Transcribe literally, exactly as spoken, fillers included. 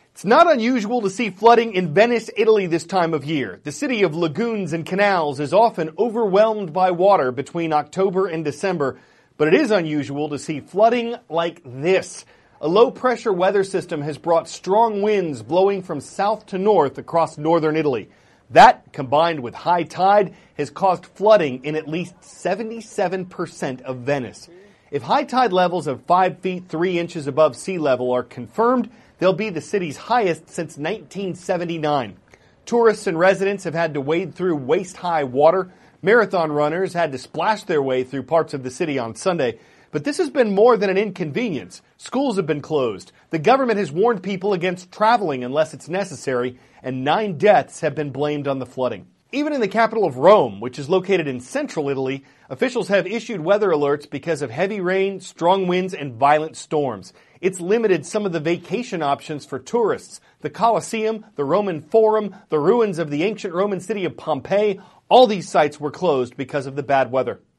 It's not unusual to see flooding in Venice, Italy this time of year. The city of lagoons and canals is often overwhelmed by water between October and December, but it is unusual to see flooding like this. A low-pressure weather system has brought strong winds blowing from south to north across northern Italy. That, combined with high tide, has caused flooding in at least seventy-seven percent of Venice. If high tide levels of five feet three inches above sea level are confirmed, they'll be the city's highest since nineteen seventy-nine. Tourists and residents have had to wade through waist-high water. Marathon runners had to splash their way through parts of the city on Sunday. But this has been more than an inconvenience. Schools have been closed. The government has warned people against traveling unless it's necessary, and nine deaths have been blamed on the flooding. Even in the capital of Rome, which is located in central Italy, officials have issued weather alerts because of heavy rain, strong winds, and violent storms. It's limited some of the vacation options for tourists. The Colosseum, the Roman Forum, the ruins of the ancient Roman city of Pompeii, all these sites were closed because of the bad weather.